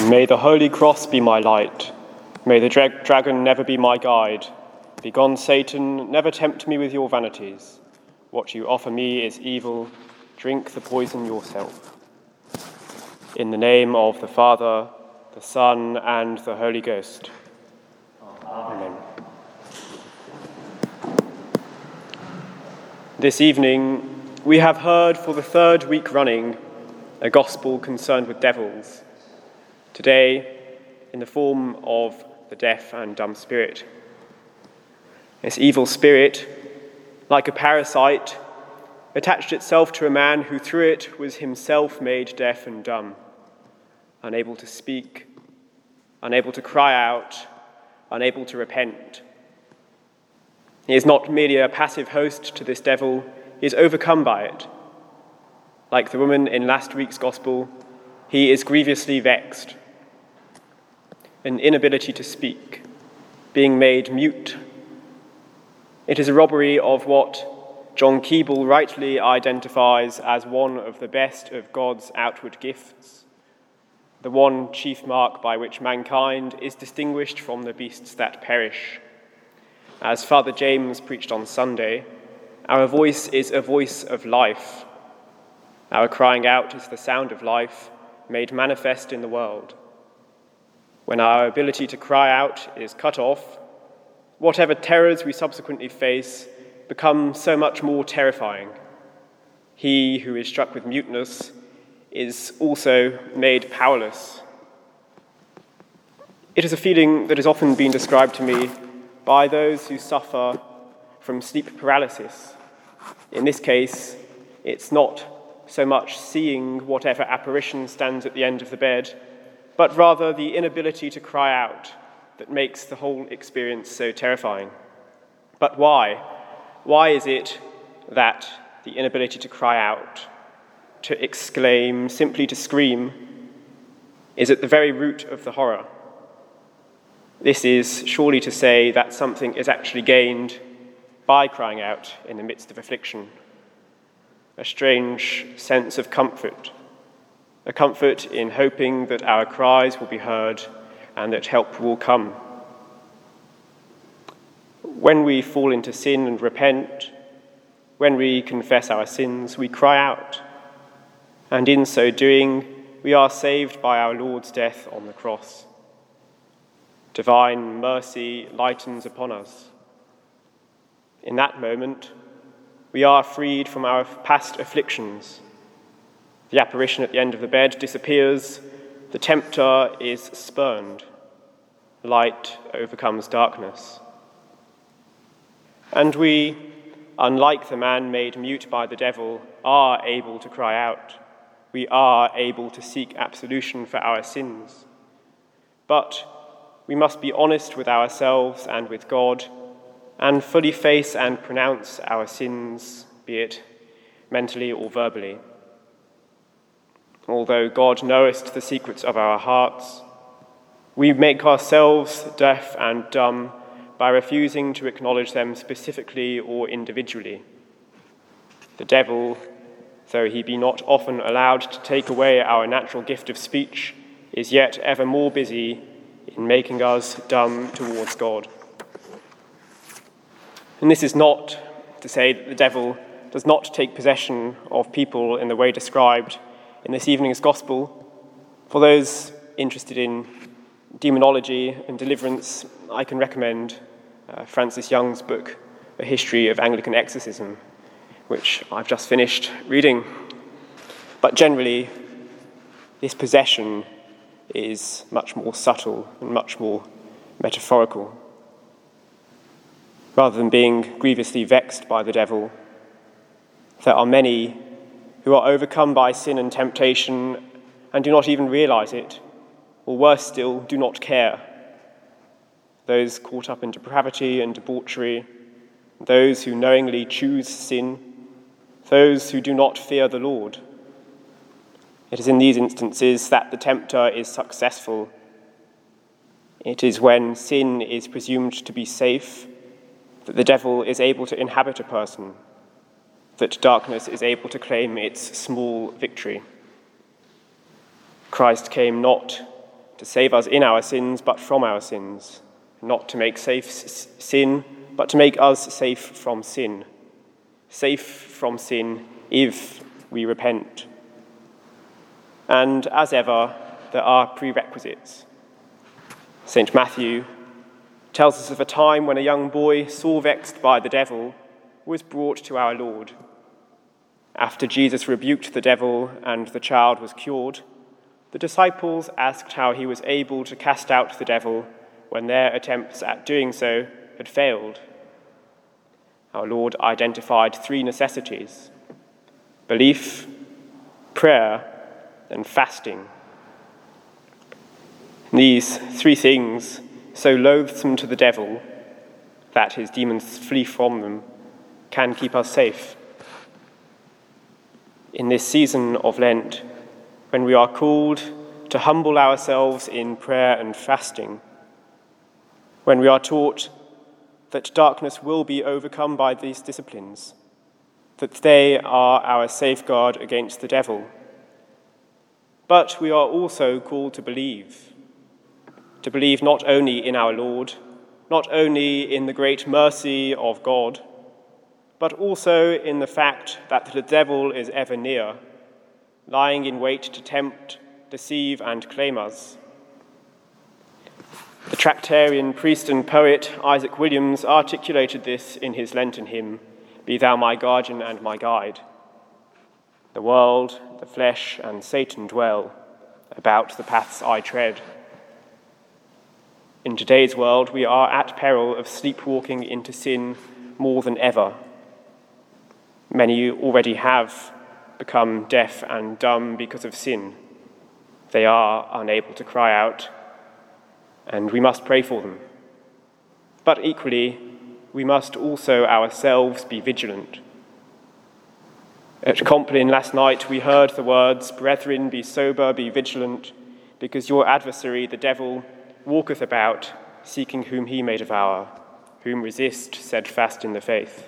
May the Holy Cross be my light. May the dragon never be my guide. Begone, Satan, never tempt me with your vanities. What you offer me is evil. Drink the poison yourself. In the name of the Father, the Son, and the Holy Ghost. Amen. This evening, we have heard for the third week running a gospel concerned with devils, today in the form of the deaf and dumb spirit. This evil spirit, like a parasite, attached itself to a man who through it was himself made deaf and dumb, unable to speak, unable to cry out, unable to repent. He is not merely a passive host to this devil, he is overcome by it. Like the woman in last week's gospel, he is grievously vexed. An inability to speak, being made mute. It is a robbery of what John Keble rightly identifies as one of the best of God's outward gifts, the one chief mark by which mankind is distinguished from the beasts that perish. As Father James preached on Sunday, our voice is a voice of life. Our crying out is the sound of life made manifest in the world. When our ability to cry out is cut off, whatever terrors we subsequently face become so much more terrifying. He who is struck with muteness is also made powerless. It is a feeling that has often been described to me by those who suffer from sleep paralysis. In this case, it's not so much seeing whatever apparition stands at the end of the bed, but rather the inability to cry out that makes the whole experience so terrifying. But why? Why is it that the inability to cry out, to exclaim, simply to scream, is at the very root of the horror? This is surely to say that something is actually gained by crying out in the midst of affliction. A strange sense of comfort, a comfort in hoping that our cries will be heard and that help will come. When we fall into sin and repent, when we confess our sins, we cry out, and in so doing, we are saved by our Lord's death on the cross. Divine mercy lightens upon us. In that moment, we are freed from our past afflictions. The apparition at the end of the bed disappears. The tempter is spurned. Light overcomes darkness. And we, unlike the man made mute by the devil, are able to cry out. We are able to seek absolution for our sins. But we must be honest with ourselves and with God, and fully face and pronounce our sins, be it mentally or verbally. Although God knoweth the secrets of our hearts, we make ourselves deaf and dumb by refusing to acknowledge them specifically or individually. The devil, though he be not often allowed to take away our natural gift of speech, is yet ever more busy in making us dumb towards God. And this is not to say that the devil does not take possession of people in the way described in this evening's gospel. For those interested in demonology and deliverance, I can recommend Francis Young's book, A History of Anglican Exorcism, which I've just finished reading. But generally, this possession is much more subtle and much more metaphorical. Rather than being grievously vexed by the devil, there are many who are overcome by sin and temptation and do not even realize it, or worse still, do not care. Those caught up in depravity and debauchery, those who knowingly choose sin, those who do not fear the Lord. It is in these instances that the tempter is successful. It is when sin is presumed to be safe that the devil is able to inhabit a person, that darkness is able to claim its small victory. Christ came not to save us in our sins, but from our sins, not to make safe sin, but to make us safe from sin if we repent. And as ever, there are prerequisites. St. Matthew tells us of a time when a young boy, sore vexed by the devil, was brought to our Lord. After Jesus rebuked the devil and the child was cured, the disciples asked how he was able to cast out the devil when their attempts at doing so had failed. Our Lord identified 3 necessities: belief, prayer, and fasting. These 3 things, so loathsome to the devil that his demons flee from them, can keep us safe. In this season of Lent, when we are called to humble ourselves in prayer and fasting, when we are taught that darkness will be overcome by these disciplines, that they are our safeguard against the devil, but we are also called to believe not only in our Lord, not only in the great mercy of God, but also in the fact that the devil is ever near, lying in wait to tempt, deceive, and claim us. The Tractarian priest and poet Isaac Williams articulated this in his Lenten hymn, "Be thou my guardian and my guide." The world, the flesh, and Satan dwell about the paths I tread. In today's world, we are at peril of sleepwalking into sin more than ever. Many already have become deaf and dumb because of sin. They are unable to cry out, and we must pray for them. But equally, we must also ourselves be vigilant. At Compline last night, we heard the words, "Brethren, be sober, be vigilant, because your adversary, the devil, walketh about, seeking whom he may devour, whom resist, steadfast in the faith."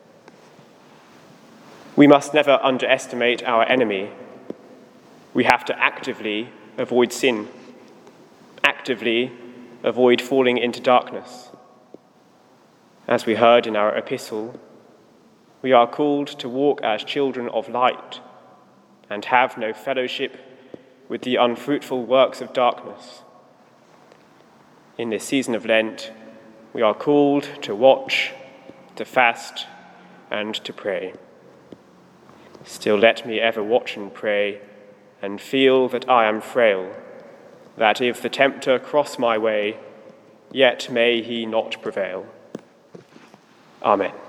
We must never underestimate our enemy. We have to actively avoid sin, actively avoid falling into darkness. As we heard in our epistle, we are called to walk as children of light and have no fellowship with the unfruitful works of darkness. In this season of Lent, we are called to watch, to fast, and to pray. Still let me ever watch and pray, and feel that I am frail, that if the tempter cross my way, yet may he not prevail. Amen.